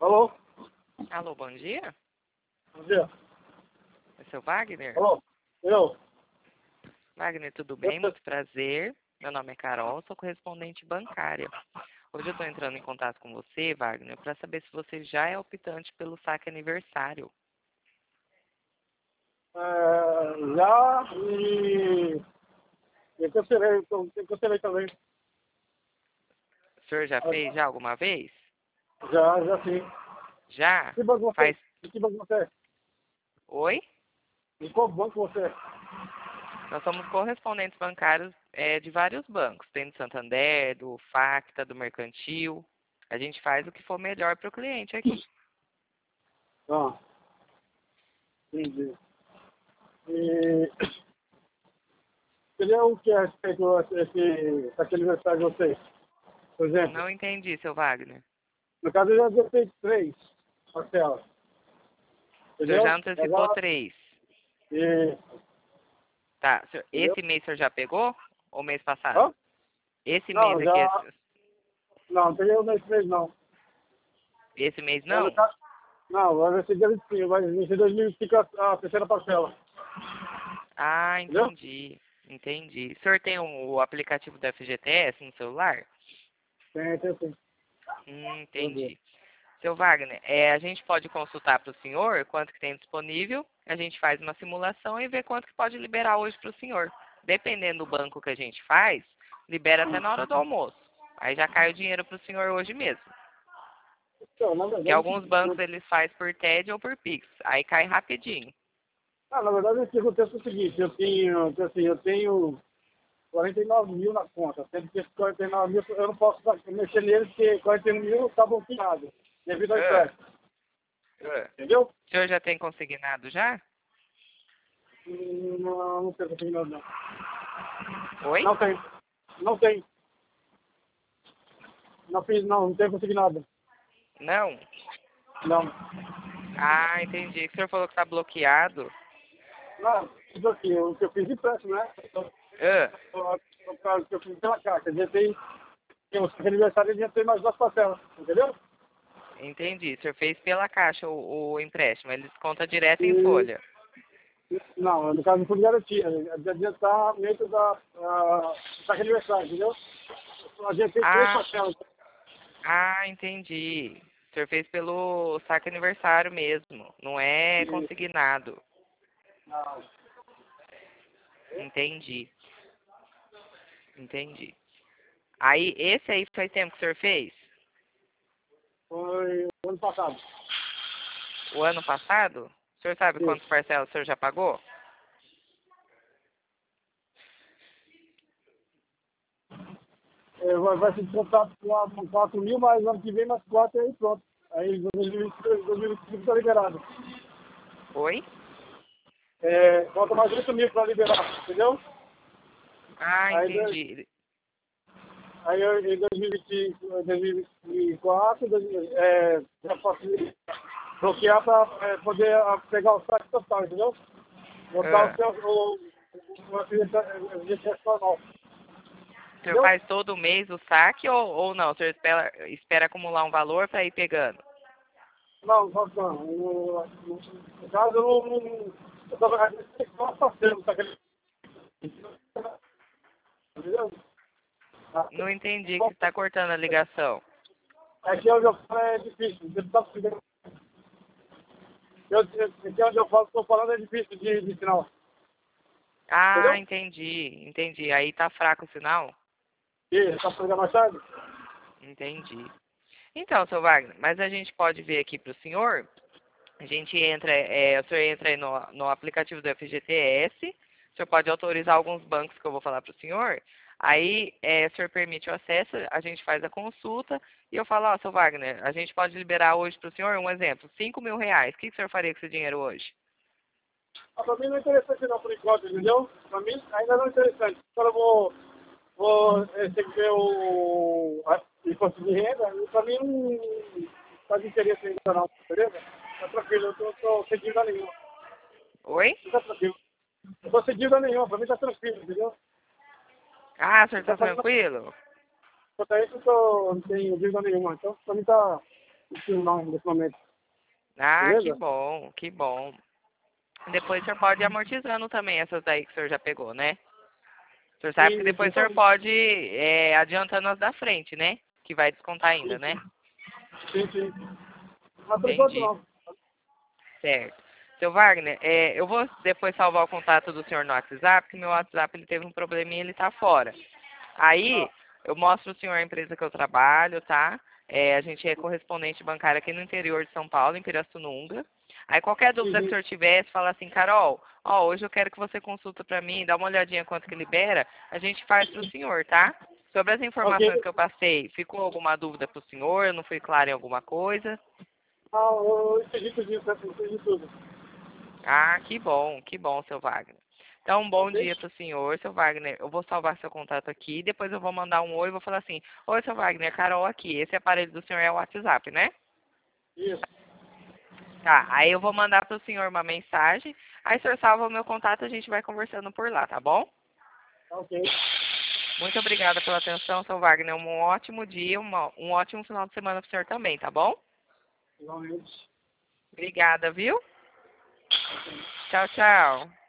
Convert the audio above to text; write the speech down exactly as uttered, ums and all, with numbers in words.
Alô? Alô, bom dia. Bom dia. É seu Wagner? Alô? Eu? Wagner, tudo Eu bem? Muito prazer. Meu nome é Carol, sou correspondente bancária. Hoje eu estou entrando em contato com você, Wagner, para saber se você já é optante pelo saque aniversário. É, já e eu cancelei, eu eu cancelei também. O senhor já fez já alguma vez? Já, já sim. Já? Que banco você é? Faz... De que banco você é? Oi? De qual banco você é? Nós somos correspondentes bancários é, de vários bancos. Tem do Santander, do Facta, do Mercantil. A gente faz o que for melhor para o cliente aqui. Ah, entendi. E seria o que a respeito esse, aquele aniversário de vocês? Por exemplo, Não entendi, seu Wagner. no caso eu já gostei três parcelas. O senhor já Entendeu? antecipou Agora, três. e, Tá. senhor- entendeu? Esse mês o senhor já pegou? Ou mês passado? Hã? Esse mês Não, aqui, é- já. Não, não peguei o mês mês não. esse mês É, no não? caso, não, vai vencer dia vinte e cinco, vai vencer dois mil e cinco a, a terceira parcela. Ah, Entendeu? entendi. Entendi. O senhor tem o, o aplicativo da F G T S no celular? Tem, tem sim. Hum, Meu Deus. entendi. Seu Wagner, é, a gente pode consultar para o senhor quanto que tem disponível, a gente faz uma simulação e vê quanto que pode liberar hoje para o senhor. Dependendo do banco que a gente faz, libera até na hora do almoço. Aí já cai o dinheiro para o senhor hoje mesmo. Então, na Porque verdade, alguns bancos eles fazem por T E D ou por Pix. Aí cai rapidinho. ah, na verdade, o que acontece é o seguinte, eu tenho, assim, eu tenho quarenta e nove mil na conta, sendo que esses quarenta e nove mil eu não posso mexer neles, porque quarenta e um mil está bloqueado, devido ao Ah, empréstimo. ah. Entendeu? O senhor já tem consignado já? Hum, Não, não tem consignado, não. Oi? Não tem. Não tem. Não fiz, não, não tem consignado. Não? Não. Ah, entendi. O senhor falou que está bloqueado. Não, isso aqui, o que eu fiz de empréstimo, né? Ah, O caso que eu fiz pela caixa, já tem, tem o aniversário, já tem mais duas parcelas, entendeu? entendi. O senhor fez pela caixa o, o empréstimo. Ele desconta direto em E, folha. não, no caso não foi garantia, adiantamento da, da, da aniversário, entendeu? A gente tem três Ah, parcelas. ah, entendi. O senhor fez pelo saque aniversário mesmo. Não é E, consignado. não, Entendi. Entendi. Aí, esse aí faz tempo que o senhor fez? foi o ano passado. O ano passado? O senhor sabe Isso. quantas parcelas o senhor já pagou? É, vai, vai se descontar com quatro mil, mas ano que vem mais quatro e aí pronto. Aí dois mil e vinte e cinco está liberado. Oi? É, falta mais oito mil para liberar, entendeu? Ah, Aí, dois- entendi. aí eu, em dois mil e vinte e cinco, dois mil e vinte e quatro, dois mil, é, já posso bloquear para é, poder ah, pegar o saque total, entendeu? Botar o Ah, seu o, o, o acidente normal. o senhor Entendeu? faz todo mês o saque ou, ou não? O senhor espera, espera acumular um valor para ir pegando? Não, não, não. No, no, no caso, eu não. Eu estava só passando, tá? Entendeu? Não entendi que está cortando a ligação. Aqui onde eu falo é difícil. Você tá conseguindo. Eu, eu- aqui onde eu falo, estou falando é difícil de, de sinal. Ah, Entendeu? entendi, entendi. Aí tá fraco o sinal? E está pegando mais tarde? Entendi. Então, seu Wagner, mas a gente pode ver aqui para o senhor. A gente entra, é, o senhor entra aí no, no aplicativo do F G T S, o senhor pode autorizar alguns bancos que eu vou falar para o senhor. Aí, é, o senhor permite o acesso, a gente faz a consulta e eu falo, ó, seu Wagner, a gente pode liberar hoje para o senhor, um exemplo, cinco mil reais. O que, que o senhor faria com esse dinheiro hoje? Ah, para mim não é interessante não, por enquanto, entendeu? Para mim ainda não é interessante. Agora eu vou, vou receber o a- imposto de renda e para mim não faz interesse ainda não, beleza? Tá tranquilo, eu tô, tô sem dívida nenhuma. Oi? Tá tranquilo. Não tô sem dívida nenhuma, para mim tá tranquilo, entendeu? Ah, o senhor Eu tô está fazendo tranquilo? quanto a isso, eu tô, não tenho dívida nenhuma, então para mim tá, não, nesse momento. Ah, Beleza? que bom, que bom. Depois o senhor pode ir amortizando também essas daí que o senhor já pegou, né? O senhor sabe que Isso, depois o senhor então, pode é, adiantando as da frente, né? Que vai descontar ainda, sim, né? sim, sim. Mas por enquanto Entendi. não. Certo. Seu Wagner, é, eu vou depois salvar o contato do senhor no WhatsApp, porque meu WhatsApp ele teve um probleminha e ele tá fora. Aí, eu mostro o senhor a empresa que eu trabalho, tá? É, a gente é correspondente bancário aqui no interior de São Paulo, em Pirassununga. Aí, qualquer dúvida que o Uhum. senhor tiver, você fala assim, Carol, ó, hoje eu quero que você consulta pra mim, dá uma olhadinha quanto que libera, a gente faz pro senhor, tá? Sobre as informações Ok. que eu passei, ficou alguma dúvida pro senhor? Eu não fui clara em alguma coisa? Ah, eu entendi tudo, entendi tudo. Ah, que bom, que bom, seu Wagner. Então, um bom Ok? dia para o senhor, seu Wagner. Eu vou salvar seu contato aqui, depois eu vou mandar um oi e vou falar assim, oi, seu Wagner, Carol aqui. Esse aparelho do senhor é o WhatsApp, né? Isso. Tá, aí eu vou mandar para o senhor uma mensagem, aí o senhor salva o meu contato e a gente vai conversando por lá, tá bom? Ok. Muito obrigada pela atenção, seu Wagner. Um ótimo dia, uma, um ótimo final de semana para o senhor também, tá bom? Igualmente. Obrigada, viu? Tchau, tchau.